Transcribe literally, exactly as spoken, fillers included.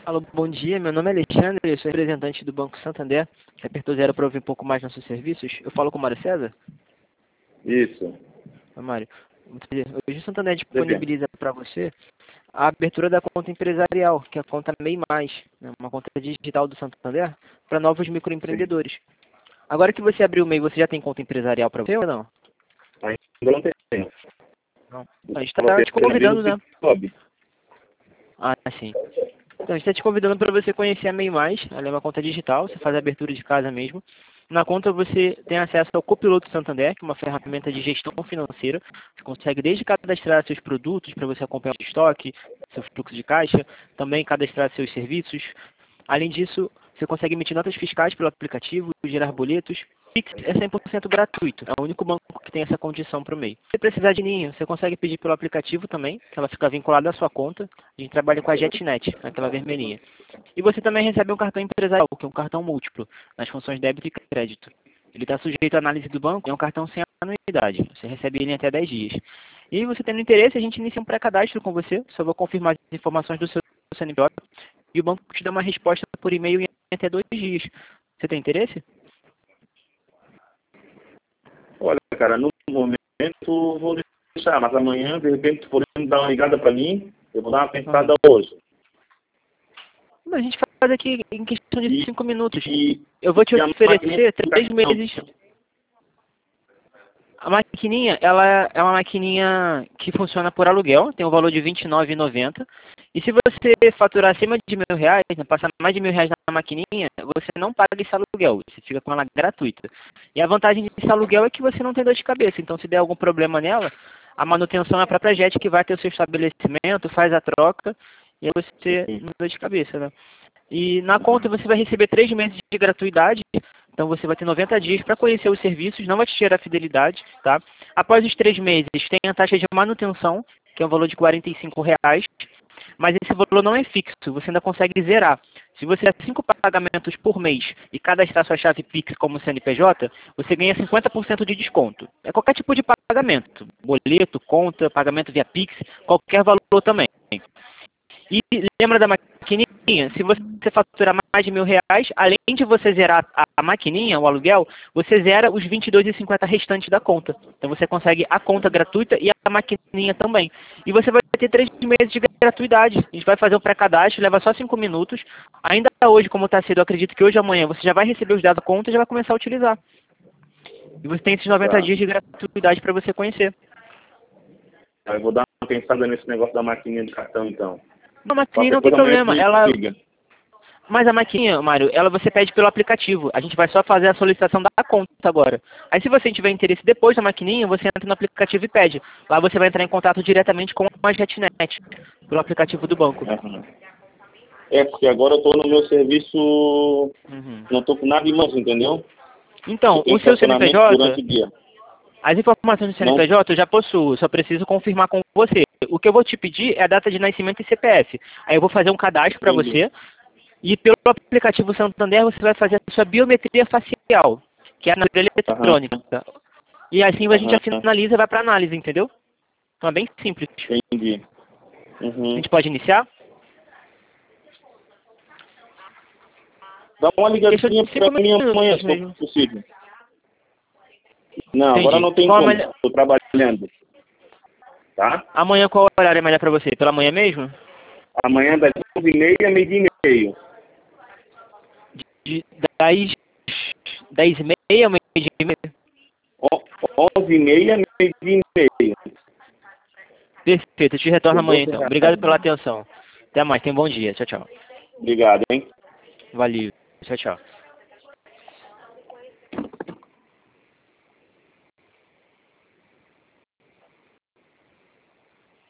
Alô, bom dia. Meu nome é Alexandre, eu sou representante do Banco Santander. Você apertou zero para ouvir um pouco mais nossos serviços? Eu falo com o Mário César? Isso. Oi, Mário. Muito prazer. Hoje o Santander Depende. disponibiliza para você a abertura da conta empresarial, que é a conta MEI Mais, né? Uma conta digital do Santander para novos Sim. microempreendedores. Agora que você abriu o MEI, você já tem conta empresarial para você ou não? Ainda não tenho. Não. A gente Estava está te tendo convidando, mesmo né? que sobe. Ah, sim. Então, a gente está te convidando para você conhecer a MEI Mais. Ela é uma conta digital, você faz a abertura de casa mesmo. Na conta você tem acesso ao Copiloto Santander, que é uma ferramenta de gestão financeira. Você consegue desde cadastrar seus produtos para você acompanhar o estoque, seu fluxo de caixa, também cadastrar seus serviços. Além disso, você consegue emitir notas fiscais pelo aplicativo, gerar boletos. Pix é cem por cento gratuito, é o único banco que tem essa condição para o MEI. Se precisar de linha, você consegue pedir pelo aplicativo também, que ela fica vinculada à sua conta. A gente trabalha com a JetNet, aquela vermelhinha. E você também recebe um cartão empresarial, que é um cartão múltiplo, nas funções débito e crédito. Ele está sujeito à análise do banco, é um cartão sem anuidade. Você recebe ele em até dez dias. E você tendo interesse, a gente inicia um pré-cadastro com você, só vou confirmar as informações do seu C N P J e o banco te dá uma resposta por e-mail em até dois dias. Você tem interesse? Olha, cara, no momento vou deixar, mas amanhã, de repente, tu podendo dar uma ligada para mim, eu vou dar uma Aham. pensada hoje. A gente faz aqui em questão de E, cinco minutos. e, Eu vou te e a maquininha oferecer do três cartão. meses. A maquininha, ela é uma maquininha que funciona por aluguel, tem um valor de vinte e nove reais e noventa centavos. E se você faturar acima de mil reais, né, passar mais de mil reais na maquininha, você não paga esse aluguel, você fica com ela gratuita. E a vantagem desse aluguel é que você não tem dor de cabeça, então se der algum problema nela, a manutenção é a própria Jet que vai ter o seu estabelecimento, faz a troca, e aí você não tem dor de cabeça, né? E na conta você vai receber três meses de gratuidade, então você vai ter noventa dias para conhecer os serviços, não vai te tirar fidelidade, tá? Após os três meses tem a taxa de manutenção, que é um valor de quarenta e cinco reais, mas esse valor não é fixo, você ainda consegue zerar. Se você fizer cinco pagamentos por mês e cadastrar sua chave Pix como C N P J, você ganha cinquenta por cento de desconto. É qualquer tipo de pagamento, boleto, conta, pagamento via Pix, qualquer valor também. E lembra da maquininha? Se você faturar mais de mil reais, além de você zerar a maquininha, o aluguel, você zera os vinte e dois reais e cinquenta centavos restantes da conta. Então você consegue a conta gratuita e a maquininha também. E você vai ter três meses de gratuidade. A gente vai fazer um pré-cadastro, leva só cinco minutos. Ainda hoje, como está cedo, eu acredito que hoje ou amanhã você já vai receber os dados da conta e já vai começar a utilizar. E você tem esses noventa Tá. dias de gratuidade para você conhecer. Eu vou dar uma pensada nesse negócio da maquininha de cartão, então. A maquininha Qualquer não tem coisa amanhã tu problema. me Ela liga. Mas a maquininha, Mário, ela você pede pelo aplicativo. A gente vai só fazer a solicitação da conta agora. Aí se você tiver interesse depois da maquininha, você entra no aplicativo e pede. Lá você vai entrar em contato diretamente com a JetNet, pelo aplicativo do banco. Uhum. É, porque agora eu tô no meu serviço, Uhum. não tô com nada em mãos, entendeu? Então, Eu tenho o seu estacionamento durante C N P J, o dia. as informações do Não, C N P J eu já possuo, só preciso confirmar com você. O que eu vou te pedir é a data de nascimento e C P F. Aí eu vou fazer um cadastro para entendi. você. E pelo aplicativo Santander você vai fazer a sua biometria facial, que é a natureza Aham, eletrônica. E assim a gente já aham, finaliza e vai para análise, entendeu? Então é bem simples. entendi. A Uhum. gente pode iniciar? Dá uma Questão ligadinha de pra cinco mim amanhã, minutos se for mesmo. possível. Não, agora Entendi. não tem Qual a como, melhor... estou trabalhando, tá? Amanhã qual horário é melhor para você? Pela manhã mesmo? Amanhã das onze e meia, meio-dia e meio. De dez, dez e meia, meio-dia e meia? onze e meia, meio-dia e meio. Perfeito, eu te retorno Eu vou amanhã então. ferrar. Obrigado pela atenção. Até mais, tenha um bom dia. Tchau, tchau. Obrigado, hein? Valeu. Tchau, tchau.